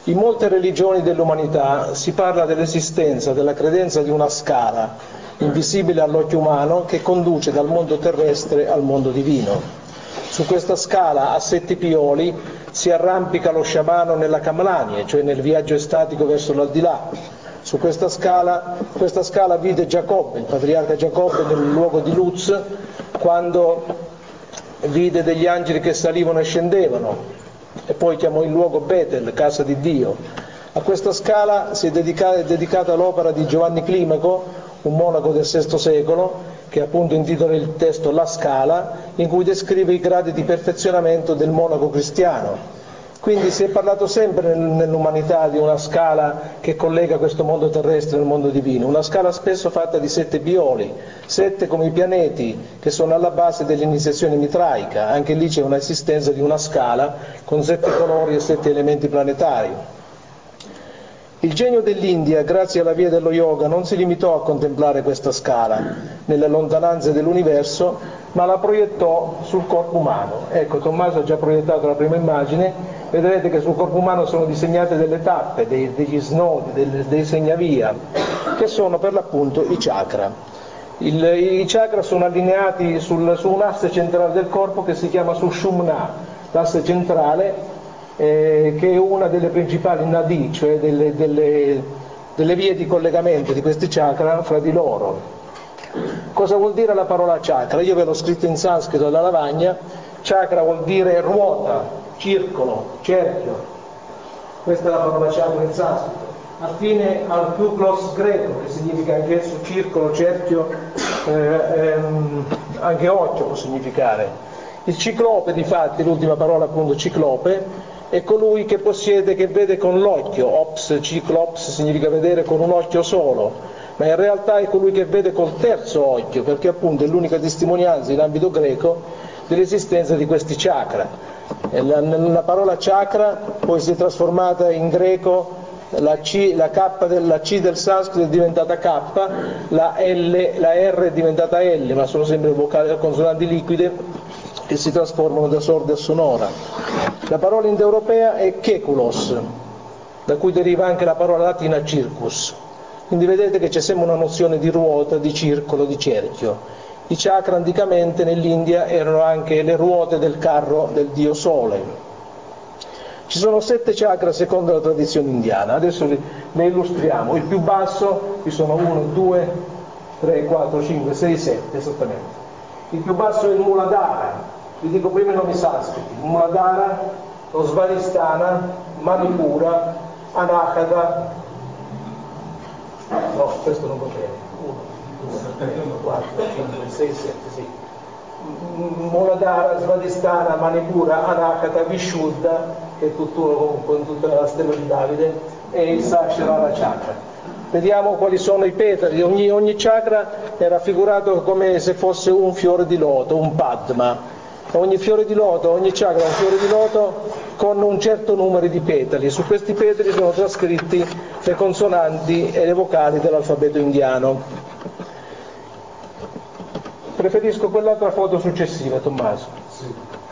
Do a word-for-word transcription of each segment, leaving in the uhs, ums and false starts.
In molte religioni dell'umanità si parla dell'esistenza, della credenza di una scala, invisibile all'occhio umano, che conduce dal mondo terrestre al mondo divino. Su questa scala a sette pioli si arrampica lo sciamano nella Kamlanie, cioè nel viaggio estatico verso l'aldilà. Su questa scala, questa scala vide Giacobbe, il patriarca Giacobbe, nel luogo di Luz, quando vide degli angeli che salivano e scendevano, e poi chiamò il luogo Betel, casa di Dio. A questa scala si è dedicata, è dedicata l'opera di Giovanni Climaco, un monaco del sesto secolo, che appunto intitola il testo La Scala, in cui descrive i gradi di perfezionamento del monaco cristiano. Quindi si è parlato sempre nell'umanità di una scala che collega questo mondo terrestre al mondo divino, una scala spesso fatta di sette pioli, sette come i pianeti che sono alla base dell'iniziazione mitraica. Anche lì c'è un'esistenza di una scala con sette colori e sette elementi planetari. Il genio dell'India, grazie alla via dello yoga, non si limitò a contemplare questa scala nelle lontananze dell'universo, ma la proiettò sul corpo umano. Ecco, Tommaso ha già proiettato la prima immagine, vedrete che sul corpo umano sono disegnate delle tappe, dei, degli snodi, dei, dei segnavia, che sono per l'appunto i chakra. Il, I chakra sono allineati sul, su un asse centrale del corpo che si chiama Sushumna, l'asse centrale, Eh, che è una delle principali nadi, cioè delle, delle, delle vie di collegamento di questi chakra fra di loro. Cosa vuol dire la parola chakra? Io ve l'ho scritto in sanscrito alla lavagna. Chakra vuol dire ruota, circolo, cerchio. Questa è la parola chakra in sanscrito. Affine al kuklos greco, che significa anch'esso circolo, cerchio, eh, ehm, anche occhio può significare. Il ciclope, difatti, l'ultima parola appunto ciclope, è colui che possiede, che vede con l'occhio. Ops, ciclops significa vedere con un occhio solo, ma in realtà è colui che vede col terzo occhio, perché appunto è l'unica testimonianza in ambito greco dell'esistenza di questi chakra. E la, la parola chakra poi si è trasformata in greco, la C, la K del, la C del sanscrito è diventata K, la L, la R è diventata L, ma sono sempre vocali, consonanti liquide che si trasformano da sorda a sonora. La parola indoeuropea è keculos, da cui deriva anche la parola latina circus. Quindi vedete che c'è sempre una nozione di ruota, di circolo, di cerchio. I chakra anticamente nell'India erano anche le ruote del carro del dio Sole. Ci sono sette chakra secondo la tradizione indiana, adesso li, li illustriamo. Il più basso, ci sono uno, due, tre, quattro, cinque, sei, sette esattamente. Il più basso è il Muladhara, vi dico prima i nomi sanscriti: Muladhara, lo Svadhisthana, Manipura, Anahata, no, questo non va bene, uno, due, tre, quattro, cinque, sei, sette, sì. Muladhara, Svadhisthana, Manipura, Anahata, Vishuddha, che è tutt'uno con, con tutta la stella di Davide, e il Sahasrara Chakra. Vediamo quali sono i petali. Ogni, ogni chakra è raffigurato come se fosse un fiore di loto, un padma. Ogni fiore di loto, ogni chakra è un fiore di loto con un certo numero di petali. Su questi petali sono trascritti le consonanti e le vocali dell'alfabeto indiano. Preferisco quell'altra foto successiva, Tommaso. Sì.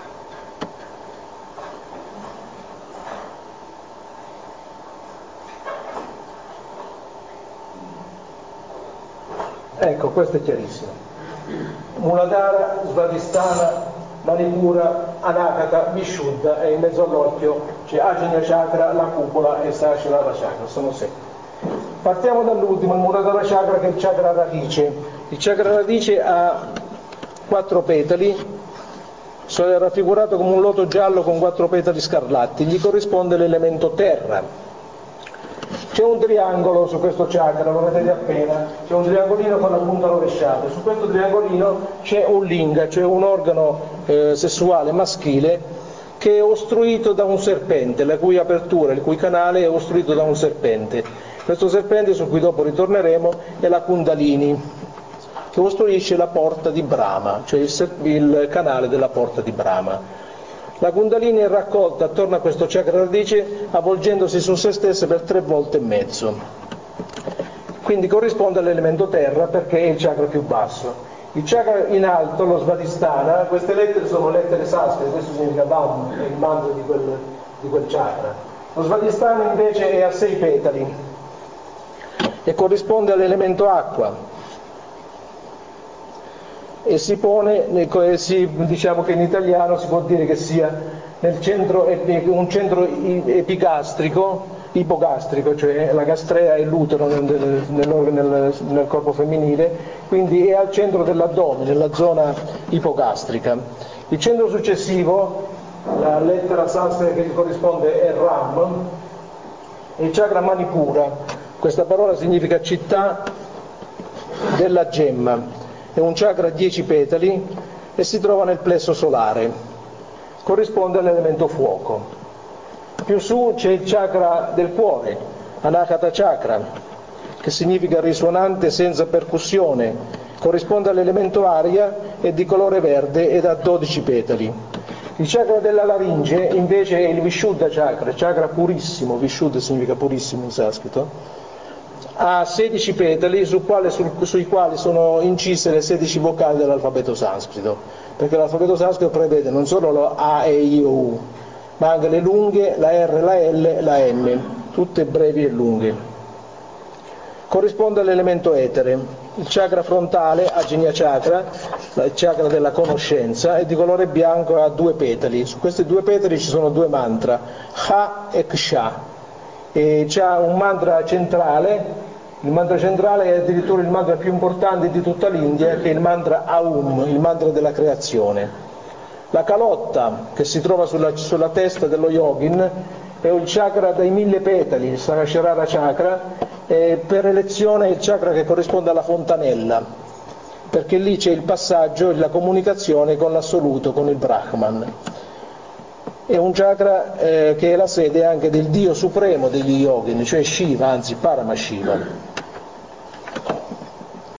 Ecco, questo è chiarissimo. Muladhara, Svadhisthana, Manipura, Anahata, Vishuddha, e in mezzo all'occhio c'è Ajna Chakra, la cupola e Sahasrara Chakra, sono sette. Partiamo dall'ultimo, il Muladhara Chakra, che è il chakra radice. Il chakra radice ha quattro petali, è raffigurato come un loto giallo con quattro petali scarlatti, gli corrisponde l'elemento terra. C'è un triangolo su questo chakra, lo vedete appena, c'è un triangolino con la punta rovesciata. Su questo triangolino c'è un linga, cioè un organo eh, sessuale maschile che è ostruito da un serpente, la cui apertura, il cui canale è ostruito da un serpente. Questo serpente, su cui dopo ritorneremo, è la Kundalini, che ostruisce la porta di Brahma, cioè il, serp- il canale della porta di Brahma. La Kundalini è raccolta attorno a questo chakra radice avvolgendosi su se stessa per tre volte e mezzo. Quindi corrisponde all'elemento terra perché è il chakra più basso. Il chakra in alto, lo Svadhisthana, queste lettere sono lettere sanscrite, questo significa Vam, è il mantra di quel, di quel chakra. Lo svadhisthana invece è a sei petali e corrisponde all'elemento acqua e si pone, si, diciamo che in italiano si può dire che sia nel centro, un centro epigastrico, ipogastrico, cioè la gastrea e l'utero nel, nel, nel, nel corpo femminile, quindi è al centro dell'addome, nella zona ipogastrica. Il centro successivo, la lettera sanscrita che gli corrisponde è Ram, è il chakra Manipura. Questa parola significa città della gemma. È un chakra a dieci petali e si trova nel plesso solare. Corrisponde all'elemento fuoco. Più su c'è il chakra del cuore, Anahata Chakra, che significa risuonante senza percussione. Corrisponde all'elemento aria, è di colore verde ed ha dodici petali. Il chakra della laringe invece è il Vishuddha Chakra, chakra purissimo, Vishuddha significa purissimo in sanscrito. Ha sedici petali su quale, su, sui quali sono incise le sedici vocali dell'alfabeto sanscrito, perché l'alfabeto sanscrito prevede non solo lo A, E, I, O, U, ma anche le lunghe, la R, la L, la M, tutte brevi e lunghe. Corrisponde all'elemento etere. Il chakra frontale, Ajna Chakra, il chakra della conoscenza, è di colore bianco e ha due petali. Su questi due petali ci sono due mantra, Ha e Ksha. E c'ha un mantra centrale, il mantra centrale è addirittura il mantra più importante di tutta l'India, che è il mantra Aum, il mantra della creazione. La calotta, che si trova sulla, sulla testa dello yogin, è un chakra dai mille petali, il Sahasrara Chakra, e per elezione è il chakra che corrisponde alla fontanella, perché lì c'è il passaggio e la comunicazione con l'assoluto, con il Brahman. È un chakra eh, che è la sede anche del dio supremo degli yogin, cioè Shiva, anzi Paramashiva.